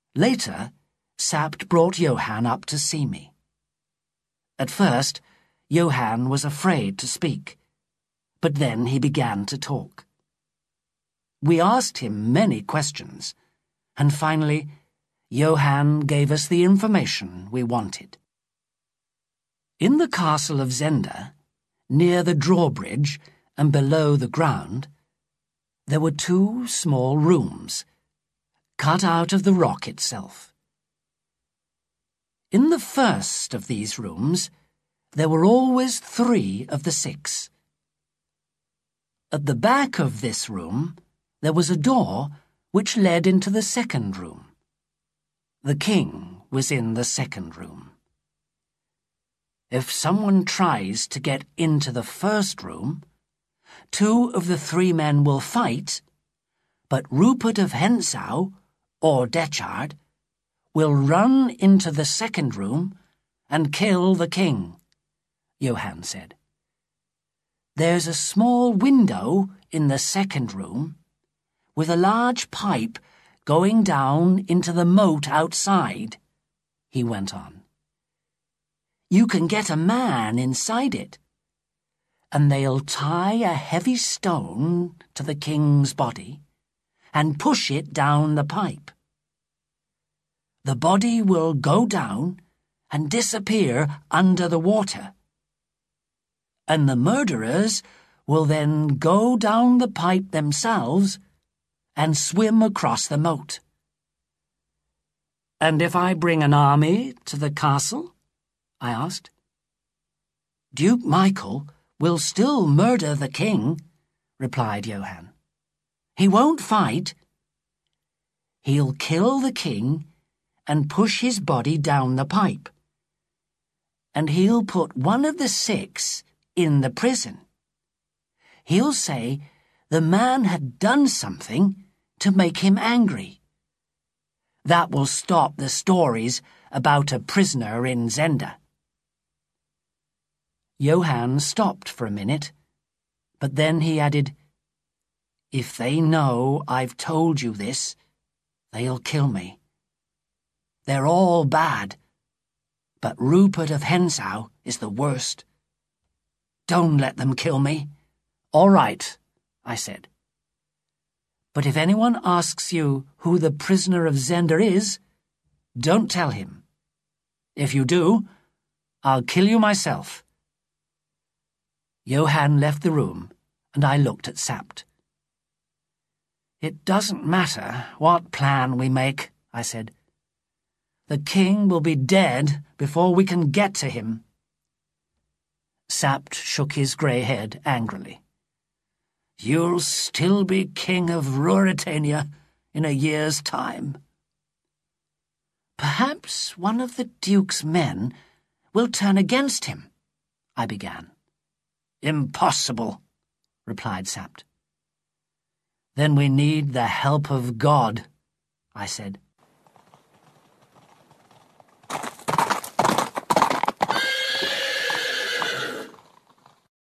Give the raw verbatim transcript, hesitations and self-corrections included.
Later, Sapt brought Johann up to see me. At first, Johann was afraid to speak, but then he began to talk. We asked him many questions, and finally, Johann gave us the information we wanted. In the castle of Zenda, near the drawbridge and below the ground, there were two small rooms, cut out of the rock itself. In the first of these rooms, there were always three of the six. At the back of this room, there was a door which led into the second room. The king was in the second room. If someone tries to get into the first room, two of the three men will fight, but Rupert of Hentzau, or Detchard, will run into the second room and kill the king, Johann said. There's a small window in the second room with a large pipe going down into the moat outside, he went on. You can get a man inside it, and they'll tie a heavy stone to the king's body and push it down the pipe. The body will go down and disappear under the water, and the murderers will then go down the pipe themselves and swim across the moat. And if I bring an army to the castle? I asked. Duke Michael will still murder the king, replied Johann. He won't fight. He'll kill the king and push his body down the pipe. And he'll put one of the six in the prison. He'll say the man had done something to make him angry. That will stop the stories about a prisoner in Zenda. Johann stopped for a minute, but then he added, If they know I've told you this, they'll kill me. They're all bad, but Rupert of Hentzau is the worst. Don't let them kill me. All right, I said. But if anyone asks you who the prisoner of Zenda is, don't tell him. If you do, I'll kill you myself. Johann left the room, and I looked at Sapt. It doesn't matter what plan we make, I said. The king will be dead before we can get to him. Sapt shook his grey head angrily. You'll still be king of Ruritania in a year's time. Perhaps one of the Duke's men will turn against him, I began. Impossible, replied Sapt. Then we need the help of God, I said.